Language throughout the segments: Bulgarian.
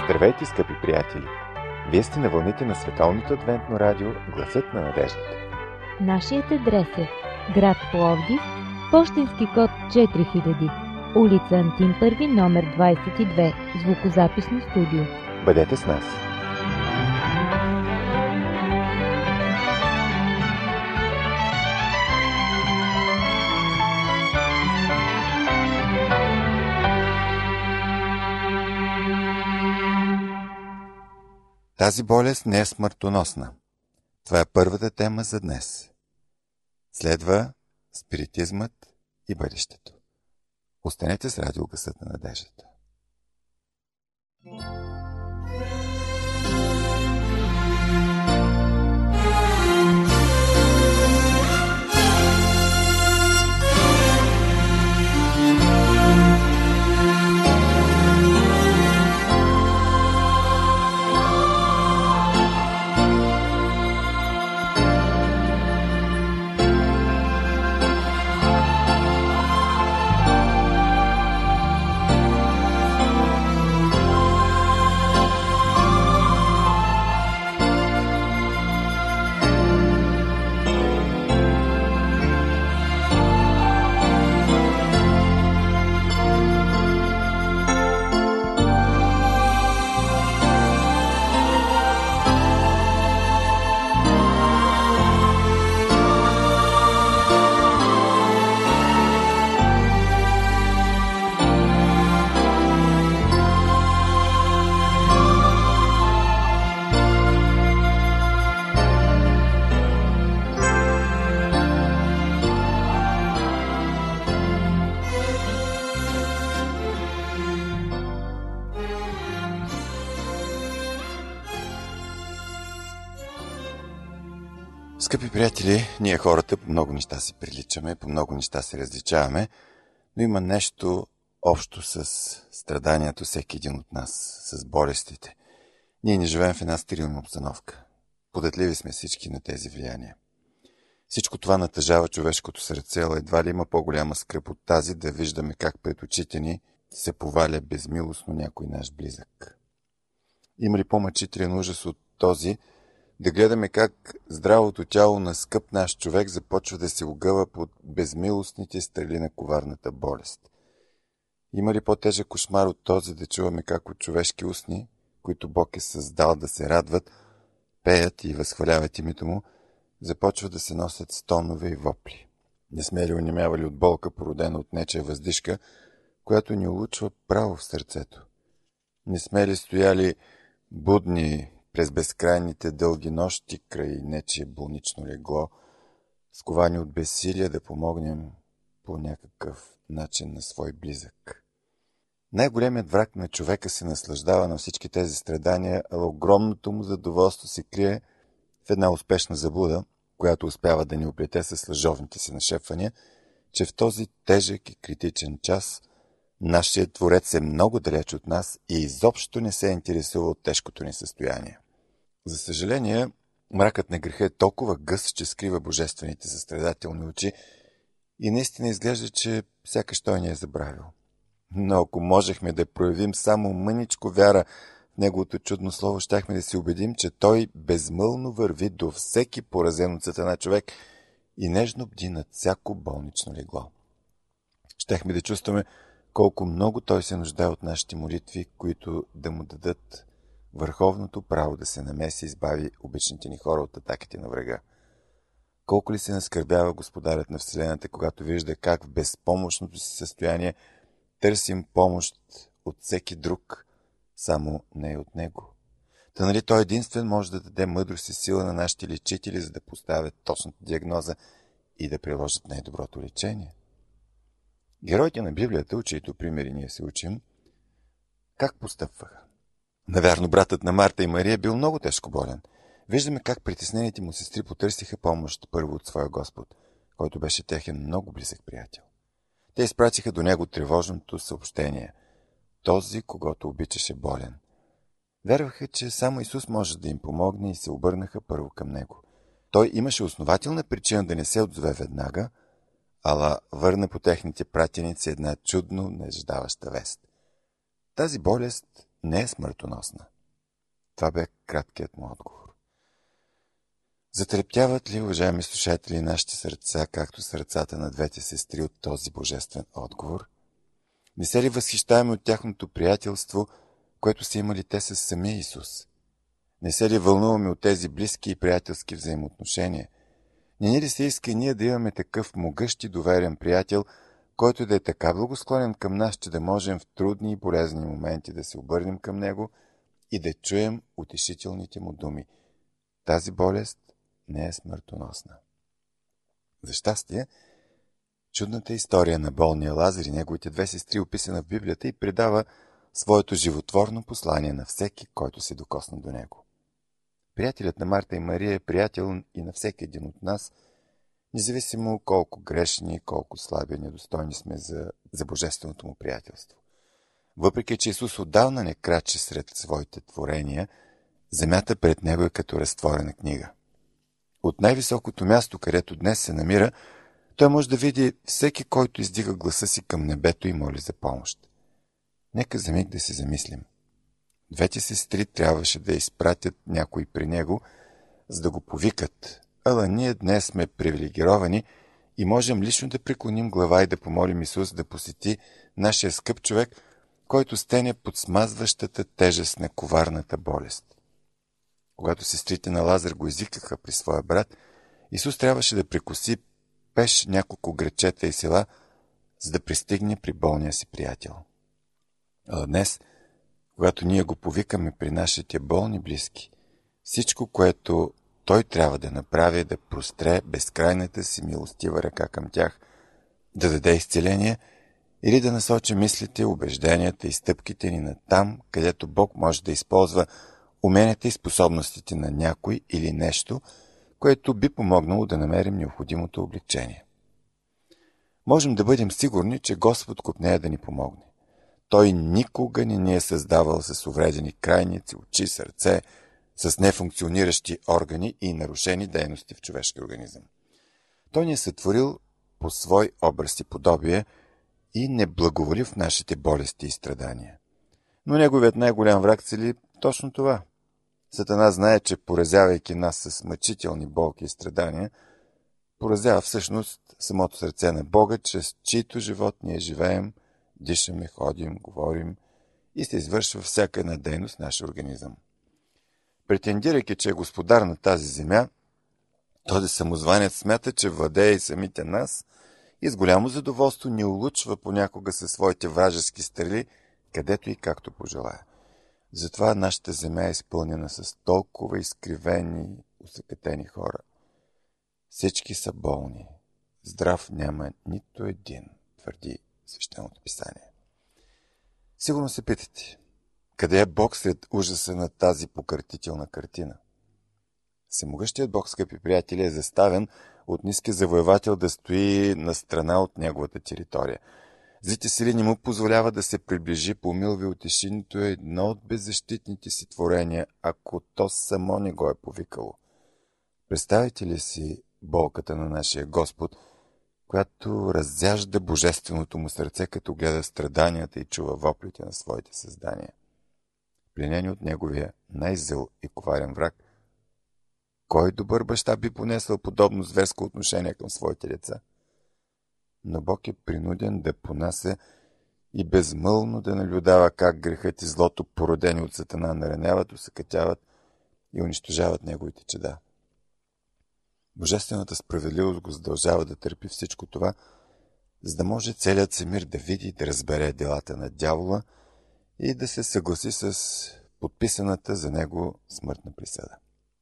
Здравейте, скъпи приятели! Вие сте на вълните на Световното адвентно радио Гласът на надеждата. Нашият адрес е град Пловдив, пощенски код 4000, улица Антим 1, номер 22, звукозаписно студио. Бъдете с нас! Тази болест не е смъртоносна. Това е първата тема за днес. Следва спиритизмът и бъдещето. Останете с радио Гласът на надеждата. Скъпи приятели, ние хората по много неща си приличаме, по много неща се различаваме, но има нещо общо с страданието всеки един от нас, с болестите. Ние не живеем в една стерилна обстановка. Податливи сме всички на тези влияния. Всичко това натъжава човешкото сърце, но едва ли има по-голяма скръб от тази да виждаме как пред очите ни се поваля безмилостно някой наш близък. Има ли по-мъчителен ужас от този да гледаме как здравото тяло на скъп наш човек започва да се огъва под безмилостните стрели на коварната болест? Има ли по-тежък кошмар от този да чуваме как от човешки устни, които Бог е създал да се радват, пеят и възхваляват името му, започват да се носят стонове и вопли? Не сме ли онемявали от болка, породена от нечия въздишка, която ни улучва право в сърцето? Не сме ли стояли будни през безкрайните дълги нощи край нечие болнично легло, сковани от безсилие да помогнем по някакъв начин на свой близък? Най-големият враг на човека се наслаждава на всички тези страдания, а огромното му задоволство се крие в една успешна заблуда, която успява да ни оплете с лъжовните си нашепвания, че в този тежък и критичен час нашият Творец е много далеч от нас и изобщо не се интересува от тежкото ни състояние. За съжаление, мракът на греха е толкова гъст, че скрива божествените състрадателни очи и наистина изглежда, че сякаш той ни е забравил. Но ако можехме да проявим само мъничко вяра в неговото чудно слово, щяхме да се убедим, че той безмълно върви до всеки поразен от Сатана човек и нежно бди над всяко болнично легло. Щяхме да чувстваме колко много той се нуждае от нашите молитви, които да му дадат върховното право да се намеси и избави обичните ни хора от атаките на врага. Колко ли се наскърбява Господарят на Вселената, когато вижда как в безпомощното си състояние търсим помощ от всеки друг, само не и от него. Та нали той единствен може да даде мъдрост и сила на нашите лечители, за да поставят точната диагноза и да приложат най-доброто лечение? Героите на Библията, от чиито примери ние се учим, как постъпваха? Навярно, братът на Марта и Мария бил много тежко болен. Виждаме как притеснените му сестри потърсиха помощ първо от своя Господ, който беше техен много близък приятел. Те изпратиха до него тревожното съобщение: този, когото обичаше, болен. Вярваха, че само Исус може да им помогне и се обърнаха първо към него. Той имаше основателна причина да не се отзове веднага, ала върна по техните пратеници една чудно неждаваща вест. Тази болест не е смъртоносна? Това бе краткият му отговор. Затрептяват ли, уважаеми слушатели, нашите сърца, както сърцата на двете сестри от този божествен отговор? Не се ли възхищаваме от тяхното приятелство, което са имали те с самия Исус? Не се ли вълнуваме от тези близки и приятелски взаимоотношения? Не ни ли се иска ние да имаме такъв могъщ и доверен приятел, който да е така благосклонен към нас, че да можем в трудни и болезни моменти да се обърнем към него и да чуем утешителните му думи? Тази болест не е смъртоносна. За щастие, чудната история на болния Лазар и неговите две сестри описана в Библията и предава своето животворно послание на всеки, който се докосна до него. Приятелят на Марта и Мария е приятел и на всеки един от нас, независимо колко грешни, колко слаби и недостойни сме за божественото му приятелство. Въпреки че Исус отдавна не краче сред своите творения, земята пред него е като разтворена книга. От най-високото място, където днес се намира, той може да види всеки, който издига гласа си към небето и моли за помощ. Нека за миг да се замислим. Двете сестри трябваше да изпратят някой при него, за да го повикат. Ала ние днес сме привилегировани и можем лично да преклоним глава и да помолим Исус да посети нашия скъп човек, който стене под смазващата тежест на коварната болест. Когато сестрите на Лазар го извикаха при своя брат, Исус трябваше да прекоси пеш няколко градчета и села, за да пристигне при болния си приятел. А днес, когато ние го повикаме при нашите болни близки, всичко, което той трябва да направи, е да простре безкрайната си милостива ръка към тях, да даде изцеление или да насочи мислите, убежденията и стъпките ни на там, където Бог може да използва уменията и способностите на някой или нещо, което би помогнало да намерим необходимото облегчение. Можем да бъдем сигурни, че Господ копнее да ни помогне. Той никога не ни е създавал с увредени крайници, очи, сърце, с нефункциониращи органи и нарушени дейности в човешки организъм. Той ни е сътворил по свой образ и подобие и не благоволи в нашите болести и страдания. Но неговият най-голям враг цели точно това. Сатана знае, че поразявайки нас с мъчителни болки и страдания, поразява всъщност самото сърце на Бога, чрез чийто живот ние живеем, дишаме, ходим, говорим и се извършва всяка една дейност в нашия организъм. Претендирайки, че е господар на тази земя, този самозванец смята, че владее и самите нас и с голямо задоволство ни улучва понякога със своите вражески стрели, където и както пожелая. Затова нашата земя е изпълнена с толкова изкривени, усъкатени хора. Всички са болни. Здрав няма нито един, твърди Свещеното писание. Сигурно се питате, къде е Бог сред ужаса на тази покъртителна картина? Всемогъщият Бог, скъпи приятели, е заставен от ниския завоевател да стои на страна от неговата територия. Злите сили не му позволява да се приближи, помилва и утеши, нито е едно от беззащитните си творения, ако то само не го е повикало. Представите ли си болката на нашия Господ, която разяжда божественото му сърце, като гледа страданията и чува воплите на своите създания? Пленени от неговия най-зъл и коварен враг, кой добър баща би понесъл подобно зверско отношение към своите деца? Но Бог е принуден да понася и безмълвно да наблюдава как грехът и злото, породени от Сатана, нараняват, усъкътяват и унищожават неговите чеда. Божествената справедливост го задължава да търпи всичко това, за да може целият семир да види и да разбере делата на дявола и да се съгласи с подписаната за него смъртна присъда.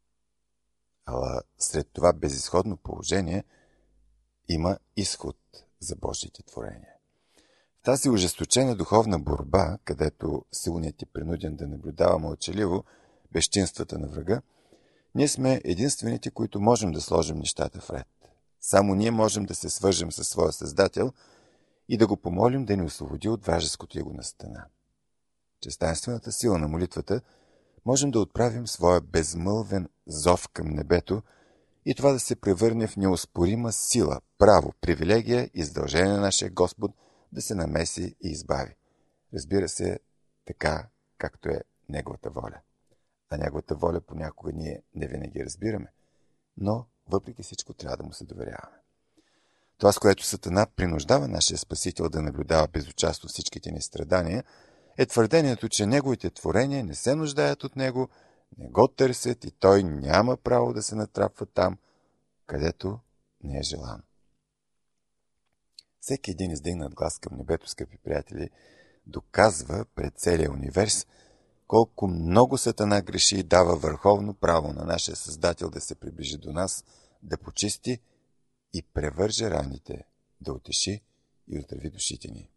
Ала сред това безизходно положение има изход за Божиите творения. В тази ожесточена духовна борба, където силният е принуден да наблюдава мълчаливо безчинствата на врага, ние сме единствените, които можем да сложим нещата в ред. Само ние можем да се свържем със своя Създател и да го помолим да ни освободи от вражеското его настана. Чрез таинствената сила на молитвата можем да отправим своя безмълвен зов към небето и това да се превърне в неоспорима сила, право, привилегия и задължение на нашия Господ да се намеси и избави. Разбира се, така както е Неговата воля. А Неговата воля понякога ние не винаги разбираме, но въпреки всичко трябва да му се доверяваме. Това, с което Сатана принуждава нашия Спасител да наблюдава безучастно всичките ни страдания, е твърдението, че неговите творения не се нуждаят от него, не го търсят и той няма право да се натрапва там, където не е желан. Всеки един издигнат глас към небето, скъпи приятели, доказва пред целия универс колко много Сатана греши и дава върховно право на нашия Създател да се приближи до нас, да почисти и превърже раните, да утеши и оздрави душите ни.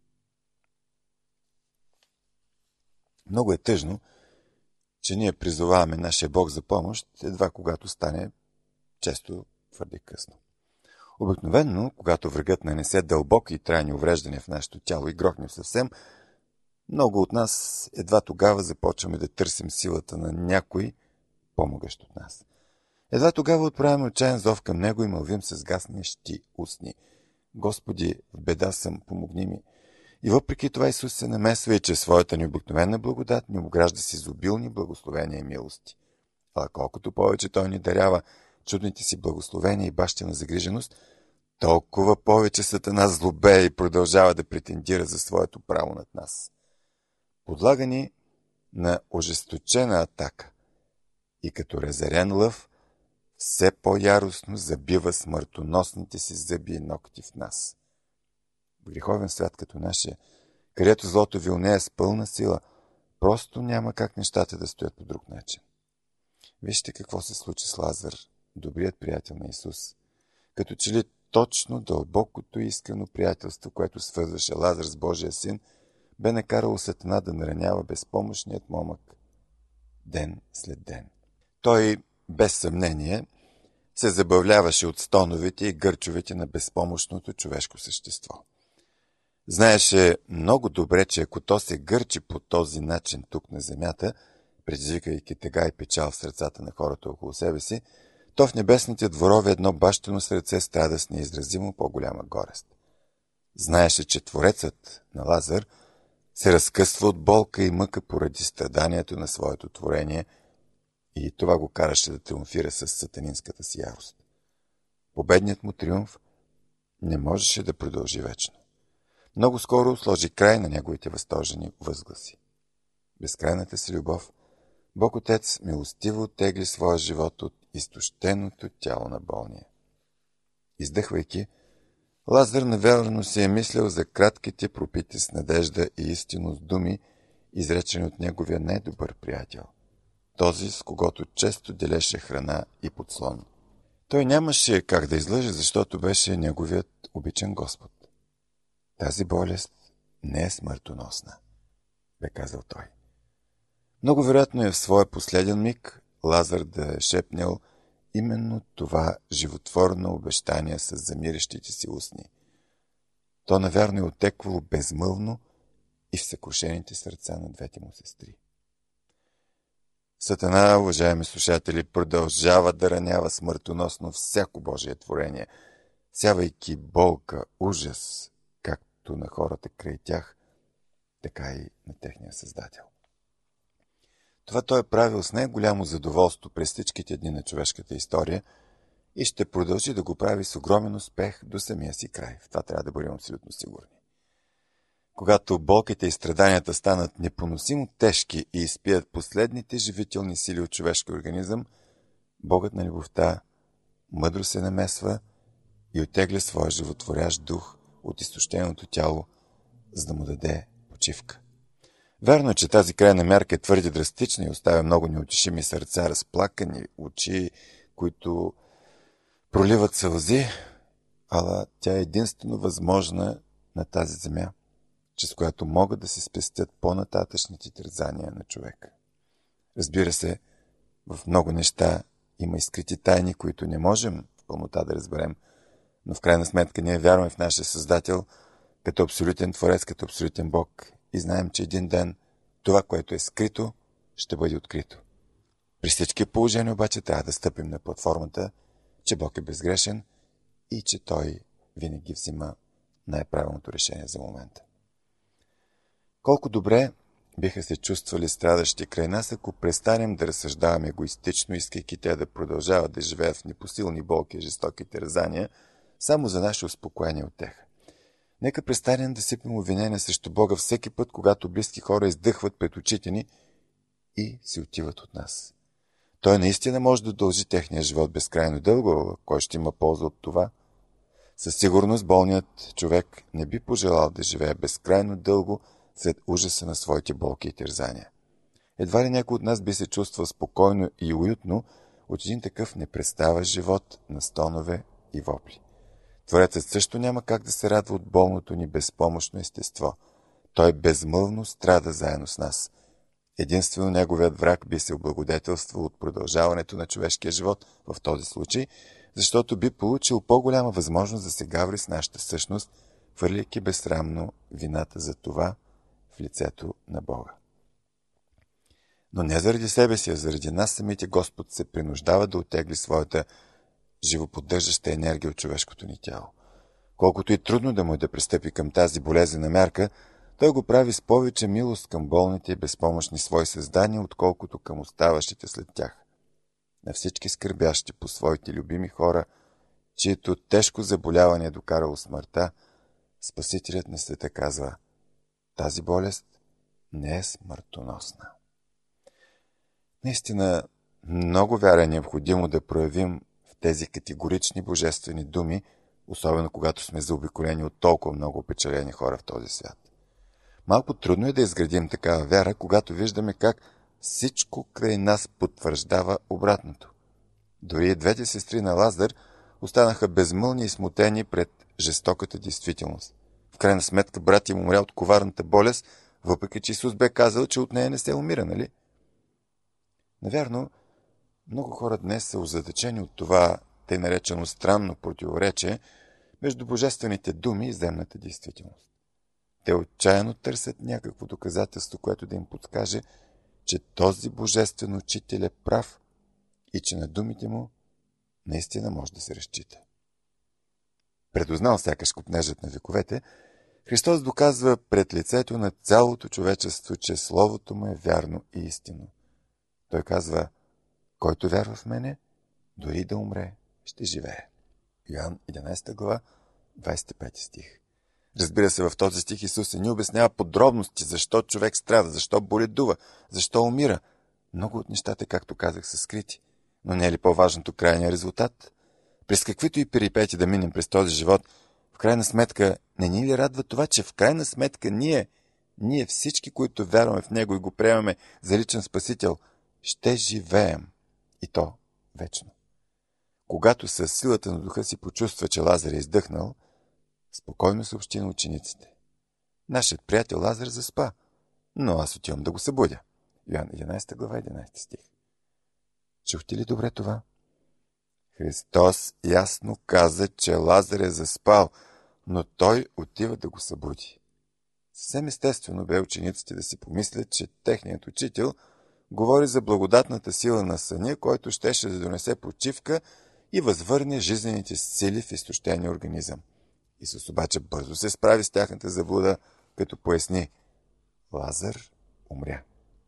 Много е тъжно, че ние призоваваме нашия Бог за помощ, едва когато стане често твърде късно. Обикновено, когато врагът нанесе дълбоки и трайни увреждания в нашето тяло и грохнем съвсем, много от нас едва тогава започваме да търсим силата на някой, помогащ от нас. Едва тогава отправяме отчаян зов към него и мълвим с гаснещи устни: Господи, в беда съм, помогни ми. И въпреки това Исус се намесва и че своята необикновена благодат ни обгражда с изобилни благословения и милости. А колкото повече Той ни дарява чудните си благословения и бащина загриженост, толкова повече Сатана злобее и продължава да претендира за своето право над нас. Подлага ни на ожесточена атака и като разярен лъв все по-яростно забива смъртоносните си зъби и ногти в нас. В греховен свят като нашия, където злото вилнее с пълна сила, просто няма как нещата да стоят по друг начин. Вижте какво се случи с Лазар, добрият приятел на Исус. Като че ли точно дълбокото и искрено приятелство, което свързваше Лазар с Божия син, бе накарало Сатана да наранява безпомощният момък ден след ден. Той, без съмнение, се забавляваше от стоновете и гърчовете на безпомощното човешко същество. Знаеше много добре, че ако то се гърчи по този начин тук на земята, предизвикайки тега и печал в сърцата на хората около себе си, то в небесните дворове едно бащено сърце страда с неизразимо по-голяма горест. Знаеше, че Творецът на Лазар се разкъсва от болка и мъка поради страданието на своето творение и това го караше да триумфира с сатанинската си ярост. Победният му триумф не можеше да продължи вечно. Много скоро сложи край на неговите възторжени възгласи. Безкрайната си любов, Бог Отец милостиво оттегли своя живот от изтощеното тяло на болния. Издъхвайки, Лазар наверно си е мислял за кратките пропити с надежда и истинност думи, изречени от неговия най-добър приятел, този, с когото често делеше храна и подслон. Той нямаше как да излъже, защото беше неговият обичан Господ. Тази болест не е смъртоносна, бе казал той. Много вероятно е в своя последен миг Лазар да е шепнял именно това животворно обещание с замиращите си устни. То навярно е отеквало безмълвно и в съкрушените сърца на двете му сестри. Сатана, уважаеми слушатели, продължава да ранява смъртоносно всяко Божие творение, сявайки болка, ужас, както на хората край тях, така и на техния Създател. Това той е правил с най-голямо задоволство през всичките дни на човешката история и ще продължи да го прави с огромен успех до самия си край. В това трябва да бъдем абсолютно сигурни. Когато болките и страданията станат непоносимо тежки и изпият последните живителни сили от човешкия организъм, Богът на любовта мъдро се намесва и оттегля своя животворящ дух от изтощеното тяло, за да му даде почивка. Вярно е, че тази крайна мярка е твърде драстична и оставя много неутешими сърца, разплакани очи, които проливат сълзи, ала тя е единствено възможна на тази земя, чрез която могат да се спестят по-нататъчните тързания на човека. Разбира се, в много неща има и скрити тайни, които не можем в пълнота да разберем, но в крайна сметка ние вярваме в нашия Създател като абсолютен Творец, като абсолютен Бог и знаем, че един ден това, което е скрито, ще бъде открито. При всички положения обаче трябва да стъпим на платформата, че Бог е безгрешен и че Той винаги взима най-правилното решение за момента. Колко добре биха се чувствали страдащи край нас, ако престанем да разсъждаваме егоистично, искайки те да продължават да живеят в непосилни болки и жестоки терзания, само за наше успокоение от тях. Нека престанем да сипем обвинения срещу Бога всеки път, когато близки хора издъхват пред очите ни и си отиват от нас. Той наистина може да дължи техния живот безкрайно дълго, кой ще има полза от това? Със сигурност болният човек не би пожелал да живее безкрайно дълго след ужаса на своите болки и терзания. Едва ли някой от нас би се чувствал спокойно и уютно от един такъв непреставащ живот на стонове и вопли. Творецът също няма как да се радва от болното ни безпомощно естество. Той безмълвно страда заедно с нас. Единствено неговият враг би се облагодетелствал от продължаването на човешкия живот в този случай, защото би получил по-голяма възможност да се гаври с нашата същност, хвърляйки безсрамно вината за това в лицето на Бога. Но не заради себе си, а заради нас самите Господ се принуждава да оттегли своята живоподдържаща енергия от човешкото ни тяло. Колкото и трудно да му е да пристъпи към тази болезнена мярка, той го прави с повече милост към болните и безпомощни свои създания, отколкото към оставащите след тях. На всички скърбящи по своите любими хора, чието тежко заболяване е докарало смъртта, Спасителят на света казва: тази болест не е смъртоносна. Наистина, много вяра е необходимо да проявим в тези категорични божествени думи, особено когато сме заобиколени от толкова много опечалени хора в този свят. Малко трудно е да изградим такава вяра, когато виждаме как всичко край нас потвърждава обратното. Дори и двете сестри на Лазар останаха безмълни и смутени пред жестоката действителност. В крайна сметка брат им умря от коварната болест, въпреки че Исус бе казал, че от нея не се умира, нали? Навярно, много хора днес са озадачени от това тъй наречено странно противоречие между божествените думи и земната действителност. Те отчаяно търсят някакво доказателство, което да им подскаже, че този божествен учител е прав и че на думите му наистина може да се разчита. Предознал сякаш копнежът на вековете, Христос доказва пред лицето на цялото човечество, че Словото му е вярно и истинно. Той казва: който вярва в мене, дори да умре, ще живее. Йоан 11 глава, 25 стих. Разбира се, в този стих Исус ни обяснява подробности, защо човек страда, защо боледува, защо умира. Много от нещата, както казах, са скрити. Но не е ли по-важното крайния резултат? През каквито и перипети да минем през този живот, в крайна сметка не ни ли радва това, че в крайна сметка ние всички, които вярваме в Него и го приемаме за личен Спасител, ще живеем. И то вечно. Когато със силата на духа си почувства, че Лазар е издъхнал, спокойно съобщи на учениците: нашият приятел Лазар заспа, но аз отивам да го събудя. Йоан 11 глава, 11 стих. Чухте ли добре това? Христос ясно каза, че Лазар е заспал, но той отива да го събуди. Съвсем естествено бе учениците да си помислят, че техният учител говори за благодатната сила на съня, който щеше да донесе почивка и възвърне жизнените сили в изтощения организъм. Исус обаче бързо се справи с тяхната заблуда, като поясни: Лазар умря.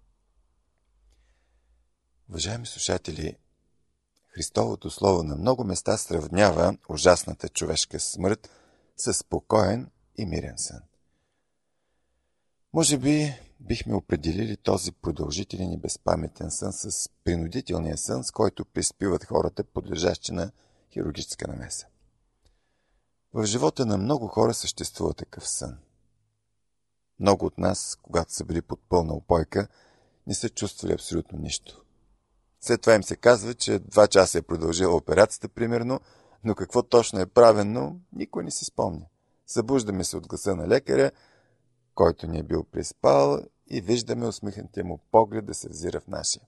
Уважаеми слушатели, Христовото слово на много места сравнява ужасната човешка смърт с спокоен и мирен сън. Може би бихме определили този продължителен и безпаметен сън с принудителния сън, с който приспиват хората, подлежащи на хирургическа намеса. В живота на много хора съществува такъв сън. Много от нас, когато са били под пълна упойка, не са чувствали абсолютно нищо. След това им се казва, че 2 часа е продължила операцията, примерно, но какво точно е правено, никой не си спомня. Събуждаме се от гласа на лекаря, който ни е бил приспал, и виждаме усмихнатия му поглед да се взира в нашия.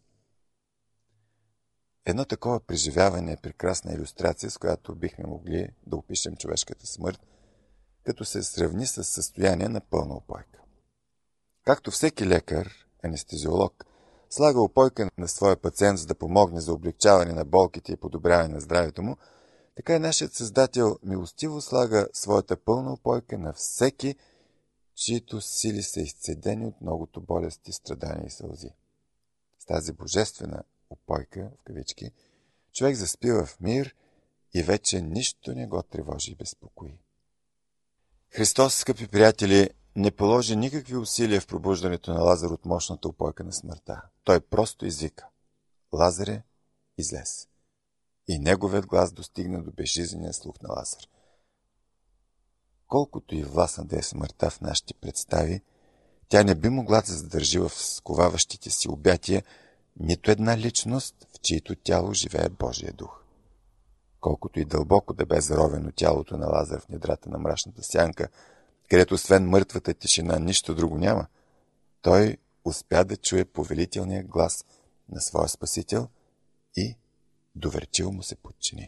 Едно такова преживяване е прекрасна илюстрация, с която бихме могли да опишем човешката смърт, като се сравни с състояние на пълна упойка. Както всеки лекар, анестезиолог, слага упойка на своя пациент, за да помогне за облегчаване на болките и подобряване на здравето му, така и нашият Създател милостиво слага своята пълна упойка на всеки, чието сили са изцедени от многото болести, страдания и сълзи. С тази божествена упойка, в кавички, човек заспива в мир и вече нищо не го тревожи и безпокои. Христос, скъпи приятели, не положи никакви усилия в пробуждането на Лазар от мощната упойка на смъртта. Той просто извика: Лазаре, излез. И неговият глас достигна до безжизнения слух на Лазар. Колкото и властна да е смъртта в нашите представи, тя не би могла да задържи в сковаващите си обятия нито една личност, в чието тяло живее Божия дух. Колкото и дълбоко да бе заровено тялото на Лазар в недрата на мрачната сянка, където освен мъртвата тишина нищо друго няма, той успя да чуе повелителния глас на своя Спасител и доверчиво му се подчини.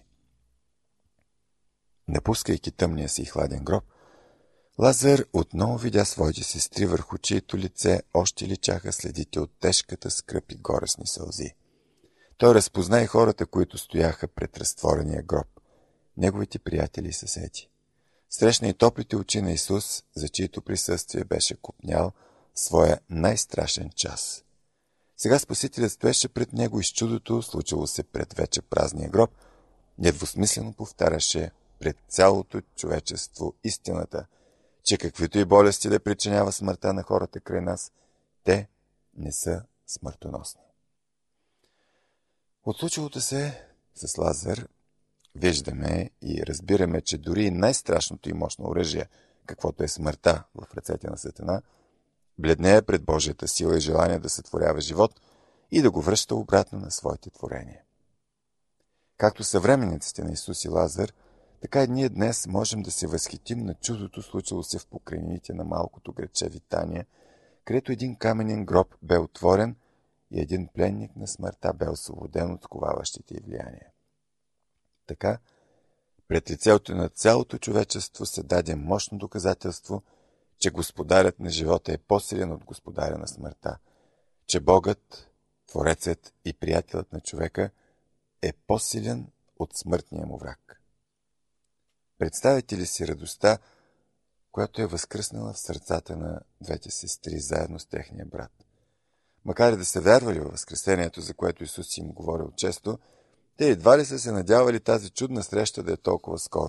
Напускайки тъмния си и хладен гроб, Лазар отново видя своите сестри, върху чието лице още личаха следите от тежката скръб и горестни сълзи. Той разпозна и хората, които стояха пред разтворения гроб, неговите приятели и съседи. Срещна и топлите очи на Исус, за чието присъствие беше купнял своя най-страшен час. Сега Спасителят стоеше пред него и с чудото, случило се пред вече празния гроб, недвусмислено повтаряше пред цялото човечество истината, че каквито и болести да причинява смъртта на хората край нас, те не са смъртоносни. От случилото се с Лазар виждаме и разбираме, че дори най-страшното и мощно оръжие, каквото е смъртта в ръцете на Сатана, бледнее пред Божията сила и желание да сътворява живот и да го връща обратно на своите творения. Както съвременниците на Исус и Лазар, така и ние днес можем да се възхитим на чудото, случило се в покрайнините на малкото градче Витания, където един каменен гроб бе отворен и един пленник на смъртта бе освободен от сковаващите й влияния. Така, пред лицето на цялото човечество се даде мощно доказателство, че господарят на живота е по-силен от господаря на смъртта, че Богът, Творецът и приятелът на човека е по-силен от смъртния му враг. Представете ли си радостта, която е възкръснала в сърцата на двете сестри заедно с техния брат? Макар и да са вярвали във възкресението, за което Исус им говорил често, те едва ли са се надявали тази чудна среща да е толкова скоро.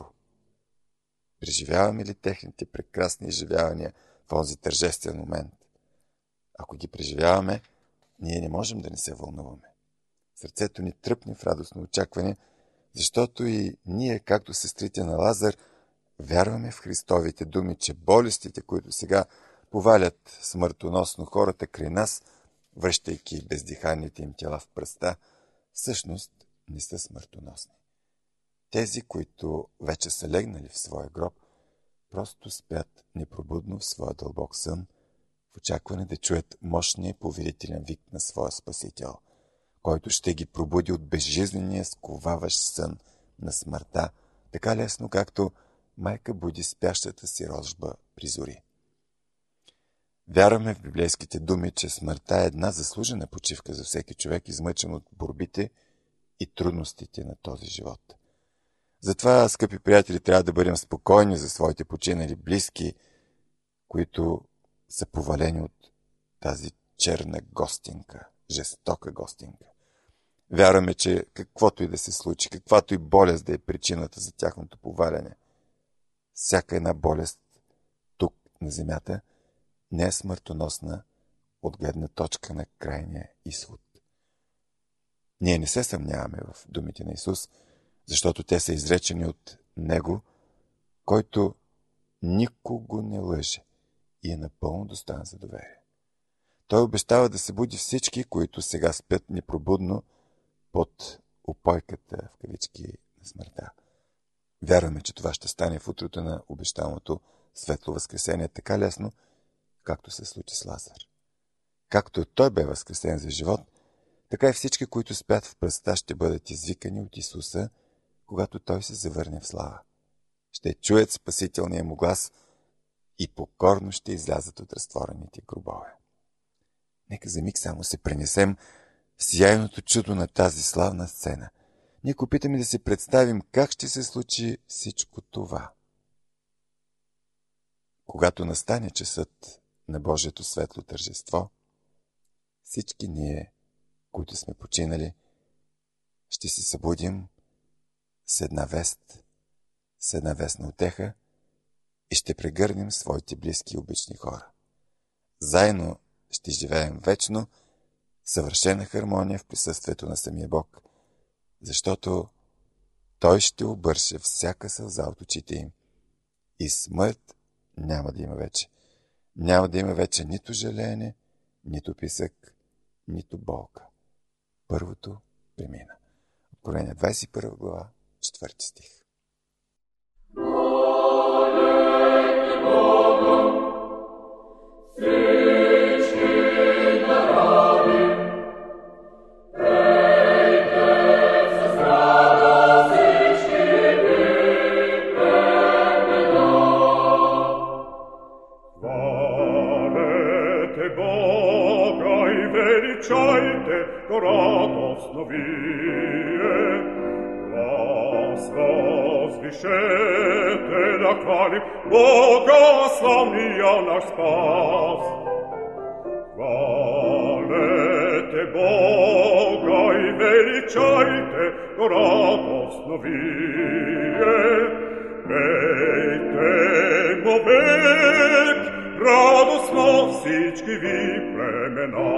Преживяваме ли техните прекрасни изживявания в този тържествен момент? Ако ги преживяваме, ние не можем да не се вълнуваме. Сърцето ни тръпне в радостно очакване, защото и ние, както сестрите на Лазар, вярваме в Христовите думи, че болестите, които сега повалят смъртоносно хората край нас, връщайки бездиханните им тела в пръста, всъщност не са смъртоносни. Тези, които вече са легнали в своя гроб, просто спят непробудно в своя дълбок сън, в очакване да чуят мощния повелителен вик на своя Спасител, който ще ги пробуди от безжизнения сковаващ сън на смъртта, така лесно, както майка буди спящата си рожба при зори. Вярваме в библейските думи, че смъртта е една заслужена почивка за всеки човек, измъчен от борбите и трудностите на този живот. Затова, скъпи приятели, трябва да бъдем спокойни за своите починали близки, които са повалени от тази черна гостинка, жестока гостинка. Вярваме, че каквото и да се случи, каквато и болест да е причината за тяхното поваляне, всяка една болест тук на земята не е смъртоносна от гледна точка на крайния изход. Ние не се съмняваме в думите на Исус, защото те са изречени от Него, който никого не лъже и е напълно достоен за доверие. Той обещава да се буди всички, които сега спят непробудно под упойката, в кавички, на смъртта. Вярваме, че това ще стане в утрото на обещаното светло възкресение така лесно, както се случи с Лазар. Както той бе възкресен за живот, така и всички, които спят в пръста, ще бъдат извикани от Исуса, когато той се завърне в слава. Ще чуят спасителния му глас и покорно ще излязат от разтворените гробове. Нека за миг само се пренесем в сияйното чудо на тази славна сцена. Нека опитаме да се представим как ще се случи всичко това. Когато настане часът на Божието светло тържество, всички ние, които сме починали, ще се събудим с една вестна утеха и ще прегърнем своите близки и обични хора. Заедно ще живеем вечно, съвършена хармония в присъствието на самия Бог, защото Той ще обърше всяка сълза от очите им и смърт няма да има вече. Няма да има вече нито жалеене, нито писък, нито болка. Първото премина. Откровение 21 глава, 4 стих. Радостно вие, глас возвишете, да хвалим Бога, славния наш спас. Хвалете Бога и величайте, радостно вие, пейте му век, радостно всички ви племена.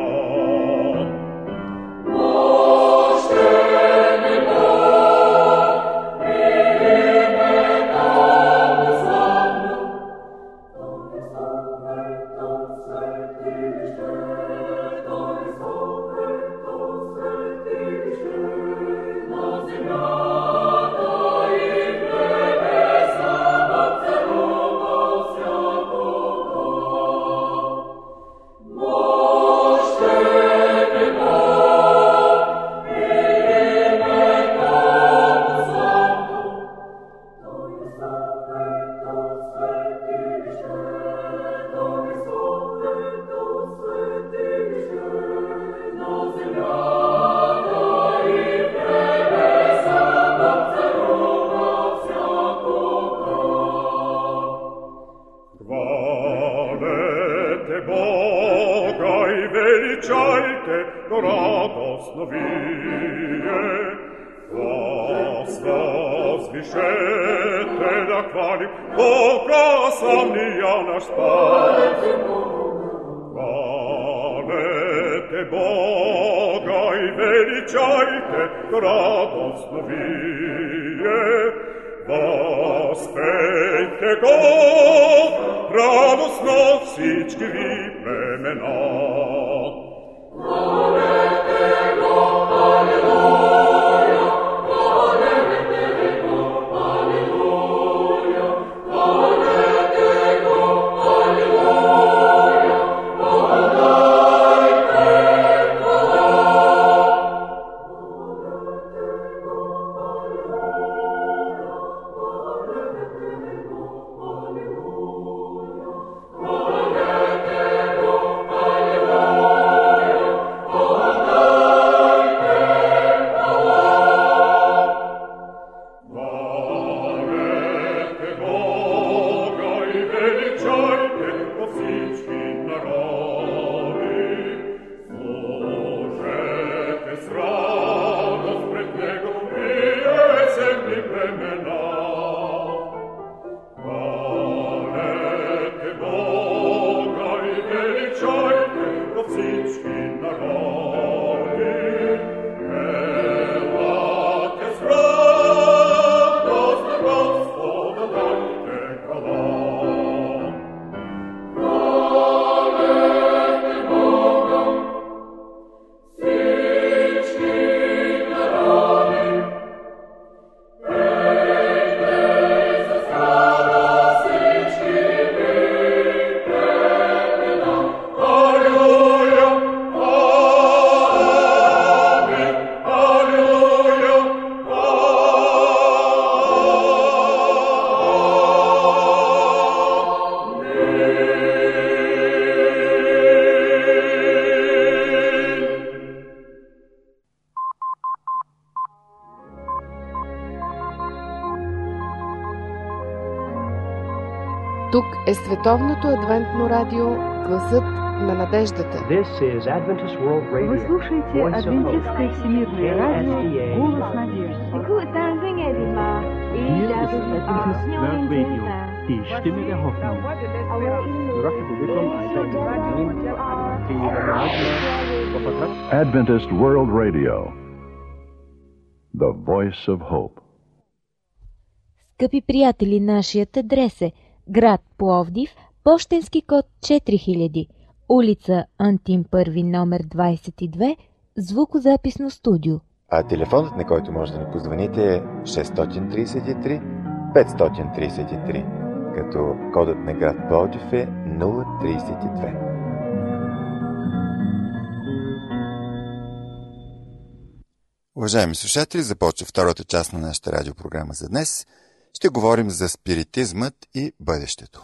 Радостно вие, глас возвишете, да хвалим Бога, славния наш спас. Хвалете Бога и величайте, радостно вие, възпейте го, радостно всички ви племена. Тук е Световното адвентно радио Гласът на надеждата. This is Adventist World Radio. Вы слушаете Адвентистское всемирное радио Голос надежды. Hier ist Adventist World Radio, die Stimme der Hoffnung. Adventist World Radio, the voice of hope. Скъпи приятели, нашият адрес е град Пловдив, пощенски код 4000, улица Антим Първи, номер 22, звукозаписно студио. А телефонът, на който може да ни позвоните, е 633 533, като кодът на град Пловдив е 032. Уважаеми слушатели, започва втората част на нашата радиопрограма за днес. Ще говорим за спиритизмът и бъдещето.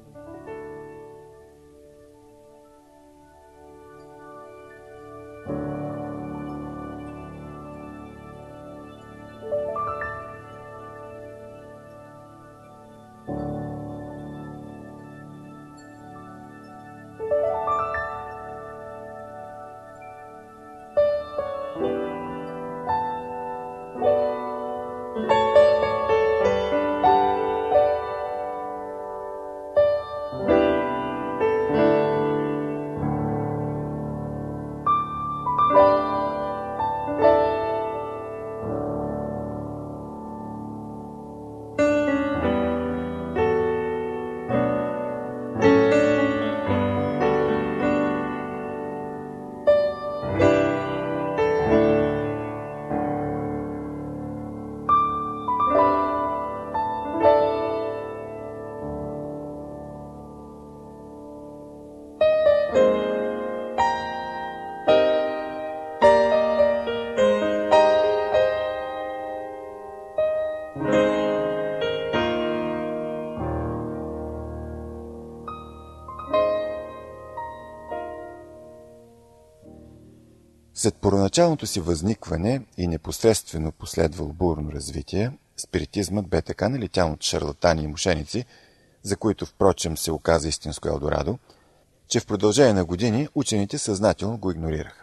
След първоначалното си възникване и непосредствено последвало бурно развитие, спиритизмът бе така налетян от шарлатани и мошеници, за които впрочем се оказа истинско Елдорадо, че в продължение на години учените съзнателно го игнорираха.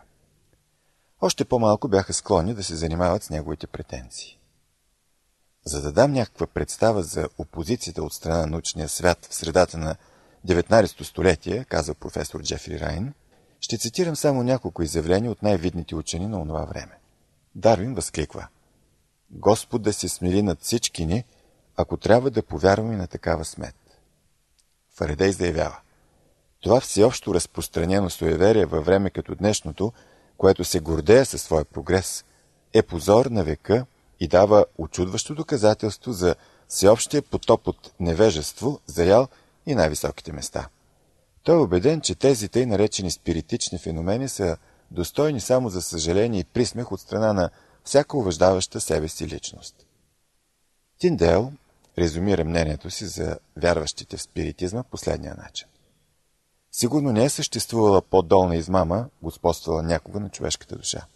Още по-малко бяха склонни да се занимават с неговите претенции. За да дам някаква представа за опозицията от страна на научния свят в средата на 19-то столетие, каза професор Джефри Райн, ще цитирам само няколко изявления от най-видните учени на онова време. Дарвин възкликва: Господ да се смили над всички ни, ако трябва да повярваме на такава смет. Фарадей заявява: това всеобщо разпространено суеверие във време като днешното, което се гордее със своя прогрес, е позор на века и дава очудващо доказателство за всеобщия потоп от невежество, заял и най-високите места. Той е убеден, че тези тъй наречени спиритични феномени са достойни само за съжаление и присмех от страна на всяка уваждаваща себе си личност. Тиндейл резюмира мнението си за вярващите в спиритизма последния начин. Сигурно не е съществувала по-долна измама, господствала някога на човешката душа.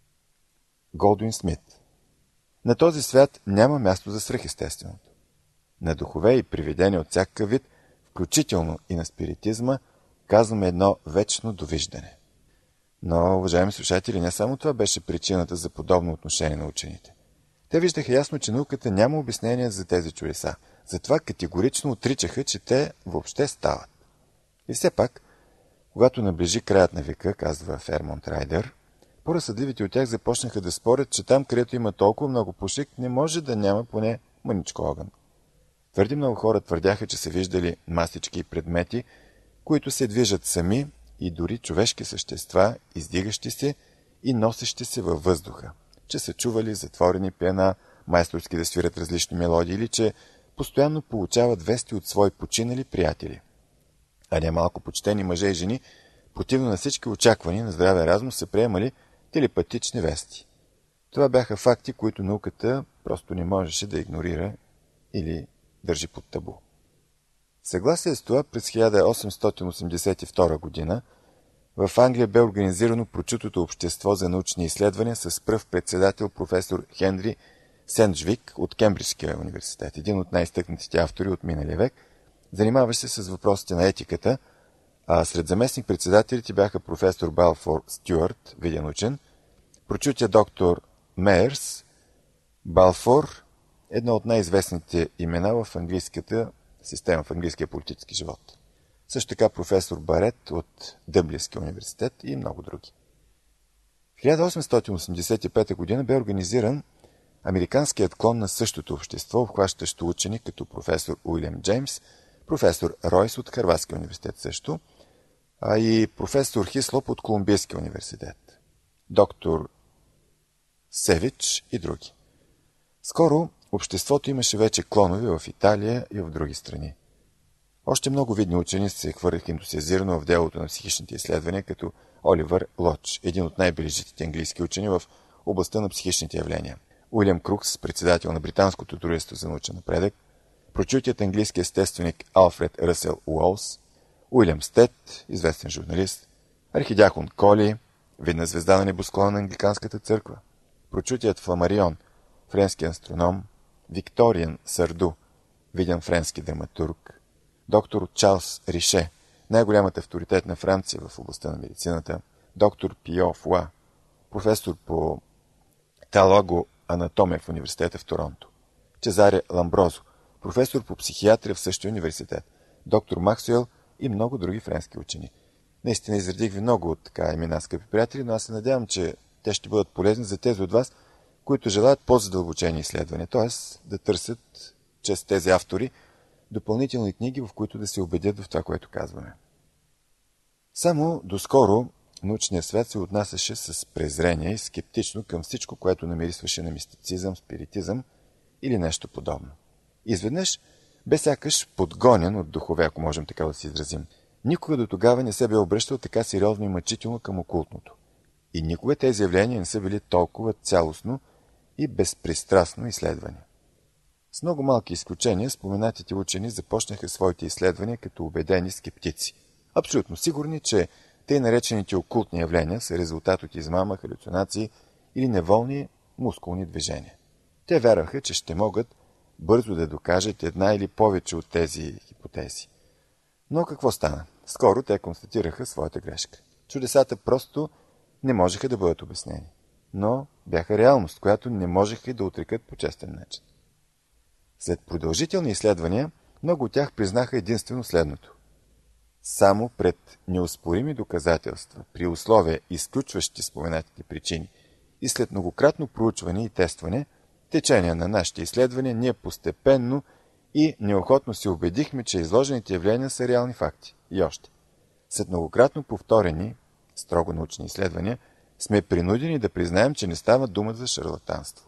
Голдуин Смит: на този свят няма място за свръхестественото. На духове и привидения от всякакъв вид, включително и на спиритизма, казваме едно вечно довиждане. Но, уважаеми слушатели, не само това беше причината за подобно отношение на учените. Те виждаха ясно, че науката няма обяснение за тези чудеса. Затова категорично отричаха, че те въобще стават. И все пак, когато наближи краят на века, казва Фермонт Райдер, по-разсъдливите от тях започнаха да спорят, че там, където има толкова много пушек, не може да няма поне мъничко огън. Твърди много хора твърдяха, че са виждали масички и предмети, които се движат сами, и дори човешки същества, издигащи се и носещи се във въздуха, че са чували затворени пиана, майсторски да свират различни мелодии или че постоянно получават вести от свои починали приятели. А немалко почтени мъже и жени, противно на всички очаквания на здравия разум, са приемали телепатични вести. Това бяха факти, които науката просто не можеше да игнорира или държи под табу. Съгласие с това, през 1882 година в Англия бе организирано прочутото общество за научни изследвания с пръв председател професор Хенри Сенджвик от Кембриджския университет, един от най-изтъкнатите автори от миналия век, Занимаваше се с въпросите на етиката, а сред заместник-председателите бяха професор Балфор Стюарт, виден учен, прочутия доктор Мейерс. Балфор – едно от най-известните имена в английската система, в английския политически живот. Също така професор Барет от Дъблинския университет и много други. В 1885 г. бе организиран американският клон на същото общество, обхващащо учени като професор Уилям Джеймс, професор Ройс от Харвардския университет също, а и професор Хислоп от Колумбийския университет, доктор Севич и други. Скоро обществото имаше вече клонове в Италия и в други страни. Още много видни учени се хвърляха ентусиазирано в делото на психичните изследвания, като Оливър Лодж, един от най-бележитите английски учени в областта на психичните явления, Уилям Крукс, председател на Британското дружество за научен напредък, прочутият английски естественик Алфред Ръсел Уолс, Уилям Стет, известен журналист, архидиакон Коли, видна звезда на небосклона на англиканската църква, прочутият Фламарион, френски астроном, Викториан Сарду, виден френски драматург, доктор Чарлз Рише, най-голямата авторитет на Франция в областта на медицината, доктор Пио Фуа, професор по талого-анатомия в университета в Торонто, Чезаре Ламброзо, професор по психиатрия в същия университет, доктор Максуел и много други френски учени. Наистина изредих ви много от така имена, скъпи приятели, но аз се надявам, че те ще бъдат полезни за тези от вас, които желаят по-задълбочени изследвания, т.е. да търсят чрез тези автори допълнителни книги, в които да се убедят в това, което казваме. Само доскоро научният свят се отнасяше с презрение и скептично към всичко, което намирисваше на мистицизъм, спиритизъм или нещо подобно. Изведнъж бе сякаш подгонен от духове, ако можем така да се изразим. Никога до тогава не се бе обръщал така сериозно и мъчително към окултното. И никога тези явления не са били толкова цялостно и безпристрастно изследвани. С много малки изключения, споменатите учени започнаха своите изследвания като убедени скептици. Абсолютно сигурни, че тъй наречените окултни явления са резултат от измама, халюцинации или неволни мускулни движения. Те вярваха, че ще могат бързо да докажат една или повече от тези хипотези. Но какво стана? Скоро те констатираха своята грешка. Чудесата просто не можеха да бъдат обяснени, но бяха реалност, която не можеха да отрекат по честен начин. След продължителни изследвания, много от тях признаха единствено следното. Само пред неоспорими доказателства, при условия, изключващи споменатите причини, и след многократно проучване и тестване, течение на нашите изследвания, ние постепенно и неохотно се убедихме, че изложените явления са реални факти. И още. След многократно повторени, строго научни изследвания, сме принудени да признаем, че не става дума за шарлатанство.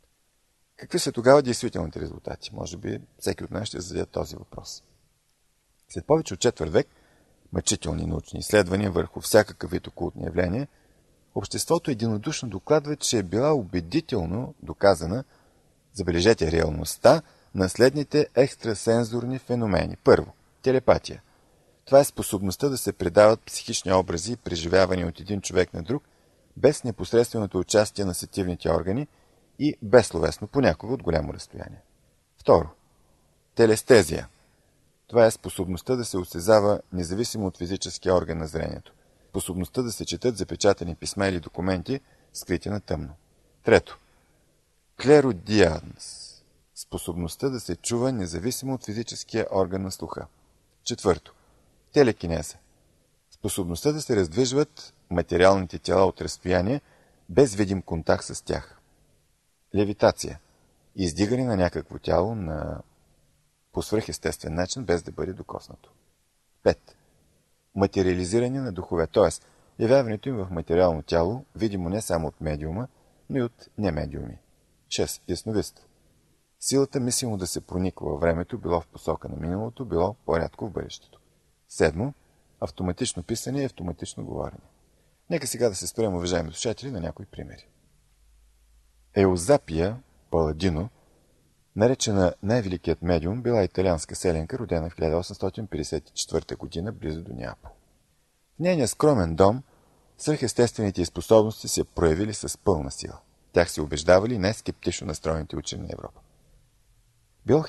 Какви са тогава действителните резултати? Може би всеки от нас ще зададе този въпрос. След повече от четвърт век, мъчителни научни изследвания върху всякакъв вид окултни явления, обществото единодушно докладва, че е била убедително доказана, забележете, реалността на следните екстрасензорни феномени. Първо, телепатия. Това е способността да се предават психични образи и преживявания от един човек на друг, без непосредственото участие на сетивните органи и безсловесно, понякога от голямо разстояние. Второ, телестезия. Това е способността да се осезава независимо от физическия орган на зрението. Способността да се четат запечатани писма или документи, скрити на тъмно. Трето, клеродианс. Способността да се чува независимо от физическия орган на слуха. Четвърто, телекинеза. Способността да се раздвижват материалните тела от разстояние, без видим контакт с тях. Левитация. Издигане на някакво тяло по свръхестествен начин, без да бъде докоснато. 5. Материализиране на духове, т.е. явяването им в материално тяло, видимо не само от медиума, но и от немедиуми. 6. Ясновидство. Силата мислимо да се прониква във времето, било в посока на миналото, било по-рядко в бъдещето. 7. Автоматично писане и автоматично говорене. Нека сега да се спрем, уважаеми слушатели, на някои примери. Еузапия Паладино, наречена най-великият медиум, била италианска селенка, родена в 1854 година близо до Неапол. В нейния скромен дом свръхестествените способности се проявили с пълна сила. Тях се убеждавали най-скептично настроените учени на Европа. Било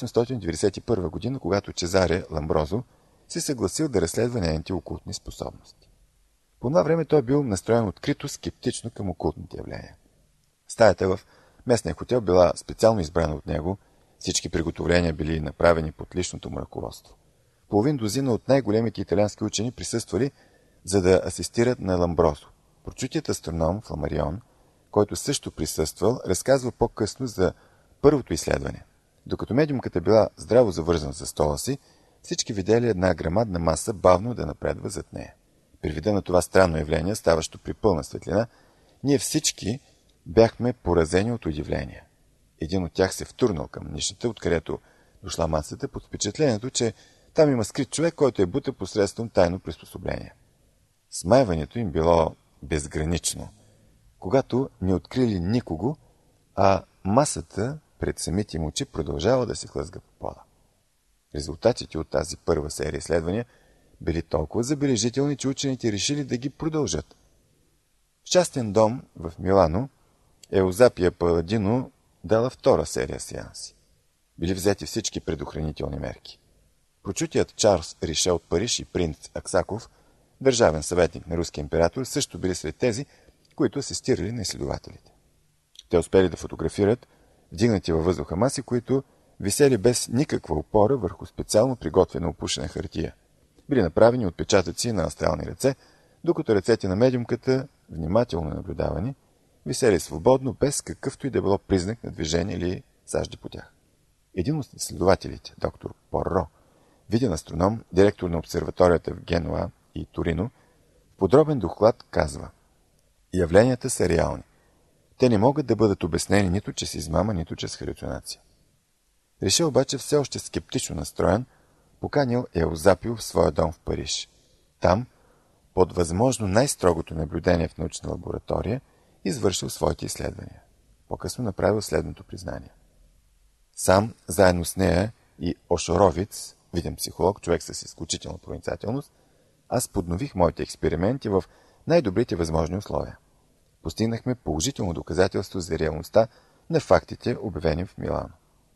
1891 година, когато Чезаре Ламброзо се съгласил да разследва нейните окултни способности. По това време той бил настроен открито скептично към окултните явления. Стаята в местния хотел била специално избрана от него, всички приготовления били направени под личното му ръководство. Половин дозина от най-големите италиански учени присъствали, за да асистират на Ламброзо. Прочутият астроном Фламарион, който също присъствал, разказва по-късно за първото изследване. Докато медиумката била здраво завързана за стола си, всички видели една грамадна маса бавно да напредва зад нея. При вида на това странно явление, ставащо при пълна светлина, ние всички бяхме поразени от удивление. Един от тях се втурнал към нишата, откъдето дошла масата, под впечатлението, че там има скрит човек, който е бута посредством тайно приспособление. Смайването им било безгранично, когато не открили никого, а масата пред самите им очи продължава да се хлъзга по пода. Резултатите от тази първа серия изследвания били толкова забележителни, че учените решили да ги продължат. В частен дом в Милано Еузапия Паладино дала втора серия сеанси. Били взети всички предохранителни мерки. Прочутият Чарлз Рише от Париж и принц Аксаков, държавен съветник на руския император, също били сред тези, които асистирали на изследователите. Те успели да фотографират вдигнати във въздуха маси, които висели без никаква опора върху специално приготвена опушена хартия. Били направени отпечатъци на астрални ръце, докато ръцете на медиумката, внимателно наблюдавани, висели свободно, без какъвто и да било признак на движение или сажди по тях. Един от изследователите, доктор Порро, виден астроном, директор на обсерваторията в Генуа и Торино, в подробен доклад казва: явленията са реални. Те не могат да бъдат обяснени нито чрез измама, нито чрез халюцинация. Рише обаче все още скептично настроен, поканил Еузапио в своя дом в Париж. Там, под възможно най-строгото наблюдение в научна лаборатория, извършил своите изследвания. По-късно направил следното признание. Сам, заедно с нея и Ошоровиц, виден психолог, човек с изключителна проницателност, аз поднових моите експерименти в най-добрите възможни условия. Постигнахме положително доказателство за реалността на фактите, обявени в Милано.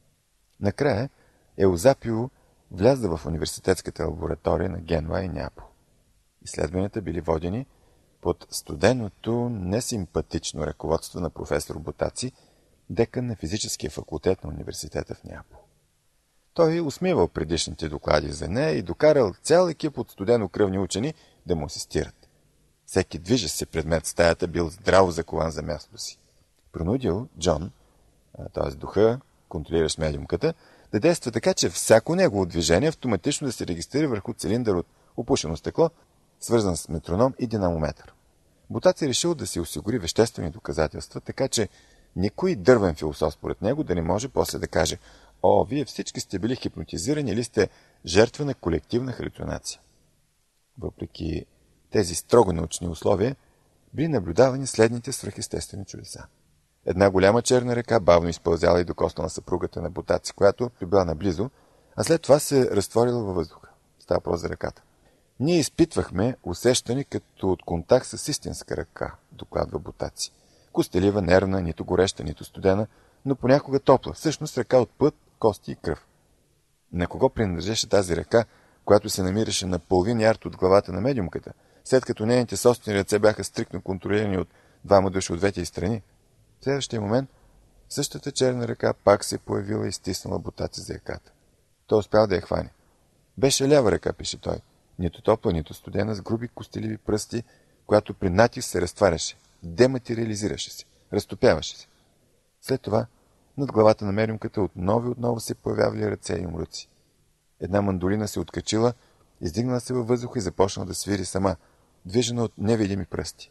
Накрая Еузапио вляза в университетската лаборатория на Генуа и Неапол. Изследванията били водени под студеното, несимпатично ръководство на професор Ботаци, декан на физическия факултет на университета в Неапол. Той усмивал предишните доклади за нея и докарал цял екип от студено-кръвни учени да му асистират. Всеки движещ се предмет в стаята бил здраво закован за мястото си. Принудил Джон, т.е. духа, контролиращ медиумката, да действа така, че всяко негово движение автоматично да се регистрира върху цилиндър от опушено стъкло, свързан с метроном и динамометър. Ботаци решил да си осигури веществени доказателства, така че никой дървен философ според него да не може после да каже: «О, вие всички сте били хипнотизирани или сте жертва на колективна халюцинация». Въпреки тези строго научни условия, били наблюдавани следните свръхестествени чудеса. Една голяма черна река бавно изпълзяла и докоснала съпругата на Ботаци, която била наблизо, а след това се разтворила във въздуха. Става въпрос за ръката. Ние изпитвахме усещане като от контакт с истинска ръка, докладва Ботаци. Костелива, нервна, нито гореща, нито студена, но понякога топла, всъщност ръка от път, кости и кръв. На кого принадлежеше тази ръка, която се намираше на половин ярд от главата на медиумката, след като нейните собствени ръце бяха стриктно контролирани от двама души от двете страни? В следващия момент същата черна ръка пак се появила и стиснала Ботаци за ръката. Той успял да я хване. Беше лява ръка, пише той. Нито топла, нито студена, с груби костеливи пръсти, която при натиск се разтваряше, дематериализираше се, разтопяваше се. След това над главата на медиумката отново се появявали ръце и умруци. Една мандолина се откачила, издигнала се във въздуха и започнала да свири сама, движена от невидими пръсти.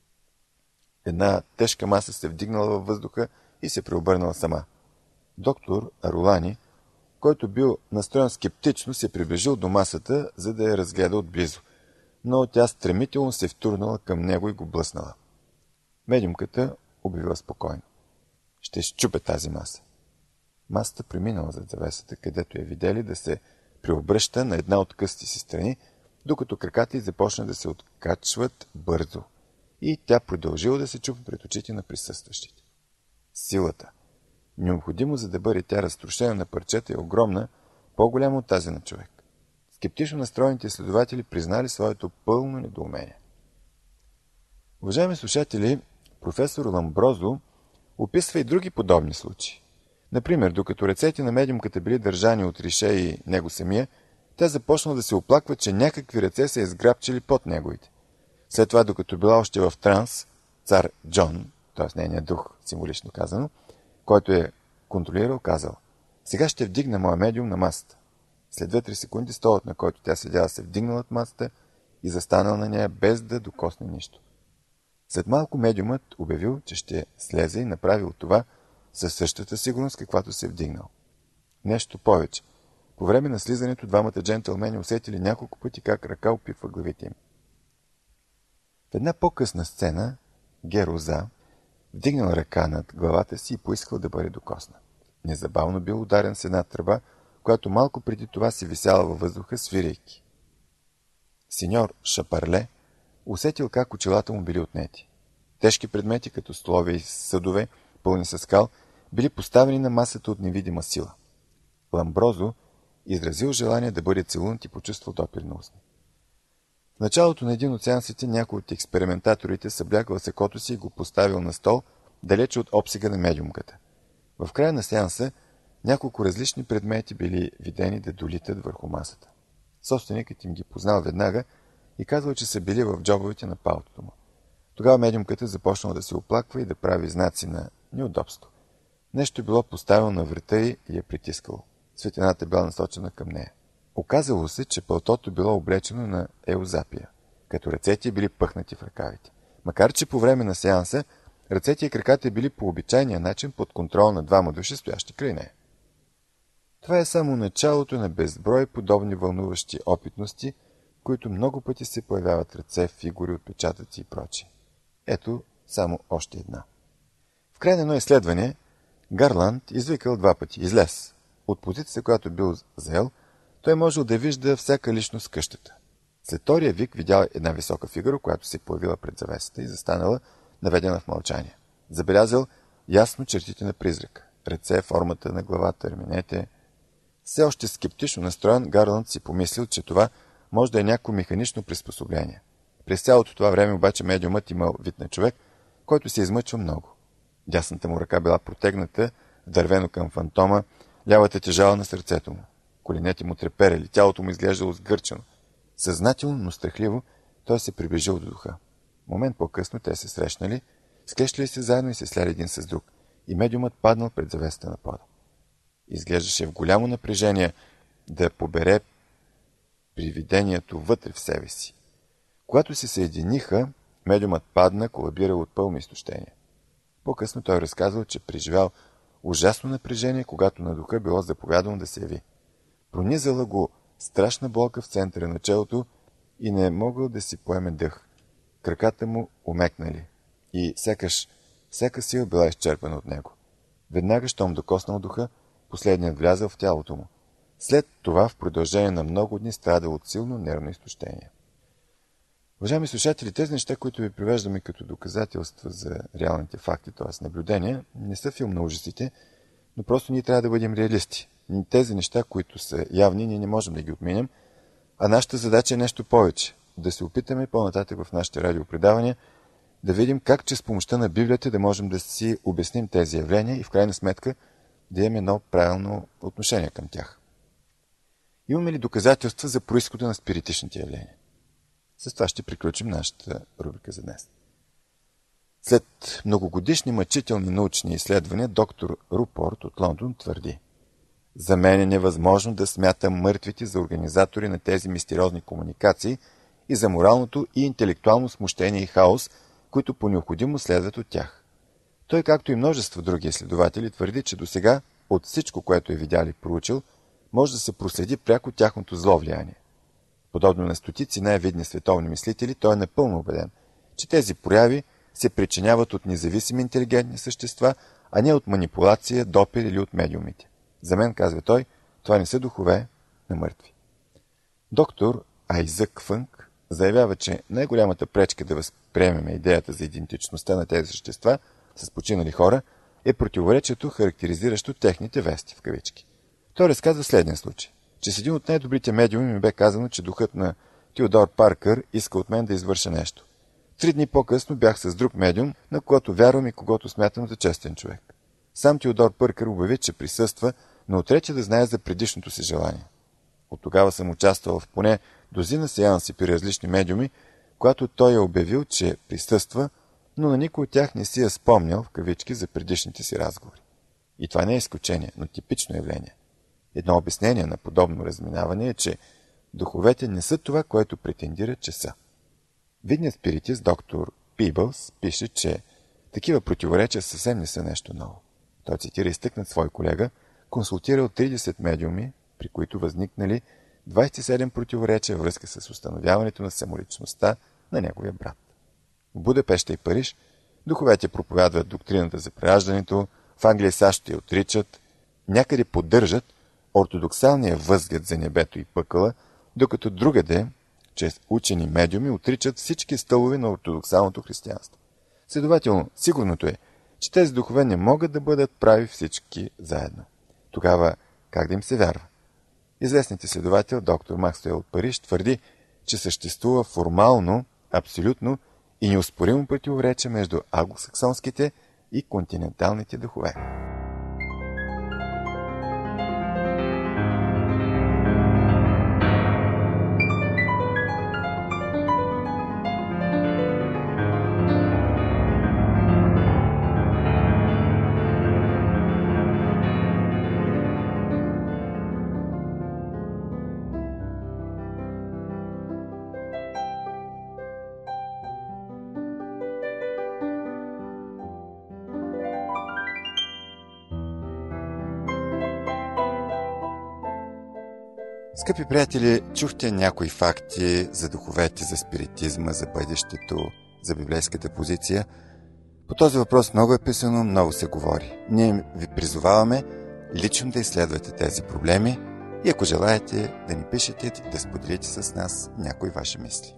Една тежка маса се вдигнала във въздуха и се преобърнала сама. Доктор Арулани, който бил настроен скептично, се приближил до масата, за да я разгледа отблизо, но тя стремително се втурнала към него и го блъснала. Медиумката обявила спокойно: ще счупе тази маса. Масата преминала зад завесата, където я видели да се преобръща на една от късти си страни, докато краката й започна да се откачват бързо, и тя продължила да се чупи пред очите на присъстващите. Силата, Необходимо, за да бъде тя разтрошена на парчета, е огромна, по-голяма от тази на човек. Скептично настроените изследователи признали своето пълно недоумение. Уважаеми слушатели, професор Ламброзо описва и други подобни случаи. Например, докато ръцете на медиумката били държани от Рише и него самия, тя започнала да се оплаква, че някакви ръце са изграбчили под неговите. След това, докато била още в транс, цар Джон, т.е. нейният дух, символично казано, който е контролирал, казал: сега ще вдигна моя медиум на масата. След 2-3 секунди столът, на който тя седяла, се вдигнал от масата и застанал на нея, без да докосне нищо. След малко медиумът обявил, че ще слезе и направил това със същата сигурност, каквато се вдигнал. Нещо повече. По време на слизането двамата джентълмени усетили няколко пъти как ръка опипва главите им. В една по-късна сцена Героза вдигнал ръка над главата си и поискал да бъде докоснат. Незабавно бил ударен с една тръба, която малко преди това се висяла във въздуха, свирейки. Сеньор Шапарле усетил как очилата му били отнети. Тежки предмети, като столове и съдове, пълни с скал, били поставени на масата от невидима сила. Ламброзо изразил желание да бъде целунат и почувствал допир на устни. В началото на един от сеансите някой от експериментаторите съблякал сакото си и го поставил на стол, далече от обсега на медиумката. В края на сеанса няколко различни предмети били видени да долитат върху масата. Собственикът им ги познал веднага и казал, че са били в джобовете на палтото му. Тогава медиумката започнала да се оплаква и да прави знаци на неудобство. Нещо било поставено на врата й и я притискало. Светлината била насочена към нея. Оказало се, че палтото било облечено на Еузапия, като ръцете били пъхнати в ръкавите. Макар че по време на сеанса ръцете и краката били по обичайния начин под контрол на двама души, стоящи край нея. Това е само началото на безброй подобни вълнуващи опитности, които много пъти се появяват ръце, фигури, отпечатъци и прочие. Ето само още една. В край на едно изследване Гарланд извикал 2 пъти: излез. От позицията, която бил заел, той можел да вижда всяка личност в къщата. След втория вик видял една висока фигура, която се появила пред завесата и застанала, наведена в мълчание. Забелязал ясно чертите на призрака. Ръце, формата на главата, раменете. Все още скептично настроен, Гарланд си помислил, че това може да е някакво механично приспособление. През цялото това време обаче медиумът имал вид на човек, който се измъчва много. Дясната му ръка била протегната, дървено към фантома, лявата тежала на сърцето му. Коленете му треперели, тялото му изглеждало сгърчено. Съзнателно, но страхливо, той се приближил до духа. Момент по-късно те се срещнали, склещали се заедно и се сляли един с друг, и медиумът паднал пред завесата на пода. Изглеждаше в голямо напрежение да побере привидението вътре в себе си. Когато се съединиха, медиумът падна, колабирал от пълно изтощение. По-късно той разказал, че преживял ужасно напрежение, когато на духа било заповядано да се яви. Пронизала го страшна болка в центъра на челото и не е могъл да си поеме дъх. Краката му умекнали и сякаш всяка сила била изчерпана от него. Веднага, щом докоснал духа, последният влязъл в тялото му. След това в продължение на много дни страдал от силно нервно изтощение. Уважаеми слушатели, тези неща, които ви привеждаме като доказателства за реалните факти, т.е. наблюдения, не са филм на ужасите, но просто ние трябва да бъдем реалисти. Тези неща, които са явни, ние не можем да ги отменям, а нашата задача е нещо повече. Да се опитаме по-нататък в нашите радиопредавания да видим как чрез помощта на Библията да можем да си обясним тези явления и в крайна сметка да имаме едно правилно отношение към тях. Имаме ли доказателства за произхода на спиритичните явления? С това ще приключим нашата рубрика за днес. След многогодишни мъчителни научни изследвания, доктор Рупорт от Лондон твърди: за мен е невъзможно да смятам мъртвите за организатори на тези мистериозни комуникации и за моралното и интелектуално смущение и хаос, които по необходимост следват от тях. Той, както и множество други изследователи, твърди, че досега от всичко, което е видял и проучил, може да се проследи пряко тяхното зло влияние. Подобно на стотици най-видни световни мислители, той е напълно убеден, че тези прояви се причиняват от независими интелигентни същества, а не от манипулация, допир или от медиумите. За мен, казва той, това не са духове на мъртви. Доктор Айзък Фънк заявява, че най-голямата пречка да възприемем идеята за идентичността на тези същества с починали хора е противоречието, характеризиращо техните вести в кавички. Той разказва следния случай, че с един от най-добрите медиуми ми бе казано, че духът на Теодор Паркър иска от мен да извърша нещо. 3 дни по-късно бях с друг медиум, на когото вярвам и когото смятам за честен човек. Сам Теодор Паркър обяви, че присъства, но отрече да знае за предишното си желание. От тогава съм участвал в поне дозина сеанси при различни медиуми, когато той е обявил, че присъства, но на никой от тях не си е спомнял в кавички за предишните си разговори. И това не е изключение, но типично явление. Едно обяснение на подобно разминаване е, че духовете не са това, което претендират, че са. Видният спиритист доктор Пибълс пише, че такива противоречия съвсем не са нещо ново. Той цитира изтъкнат свой колега, консултирал 30 медиуми, при които възникнали 27 противоречия във връзка с установяването на самоличността на неговия брат. В Будапеща и Париж духовете проповядват доктрината за прераждането, в Англия и САЩ я отричат, някъде поддържат ортодоксалния възглед за небето и пъкъла, докато другаде, чрез учени медиуми, отричат всички стълбове на ортодоксалното християнство. Следователно, сигурното е, че тези духове не могат да бъдат прави всички заедно. Тогава как да им се вярва? Известният изследовател доктор Максуел от Париж твърди, че съществува формално, абсолютно и неоспоримо противоречие между англосаксонските и континенталните духове. Скъпи приятели, чухте някои факти за духовете, за спиритизма, за бъдещето, за библейската позиция. По този въпрос много е писано, много се говори. Ние ви призоваваме лично да изследвате тези проблеми и ако желаете да ни пишете, да споделите с нас някои ваши мисли.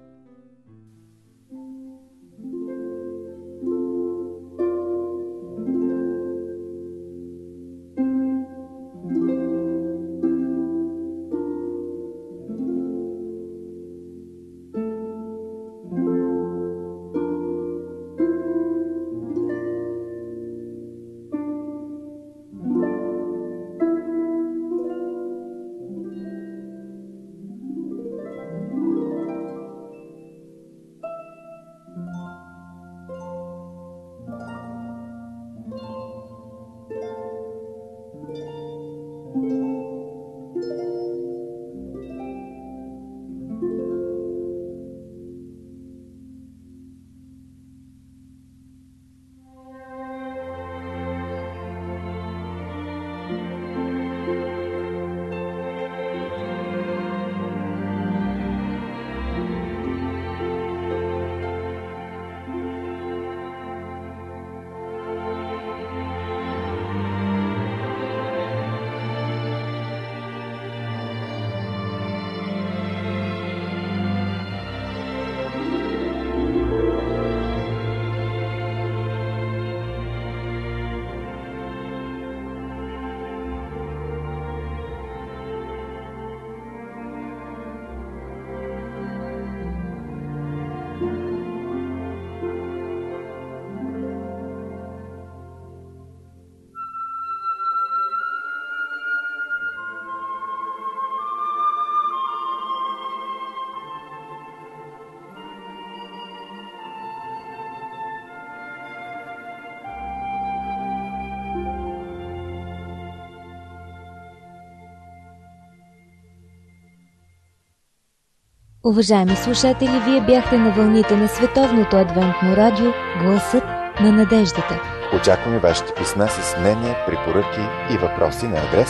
Уважаеми слушатели, вие бяхте на вълните на Световното адвентно радио Гласът на надеждата. Очакваме вашите писма с мнения, препоръки и въпроси на адрес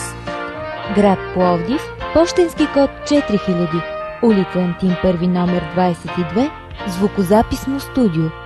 град Пловдив, пощенски код 4000, улица Антим Първи, номер 22, звукозаписно студио.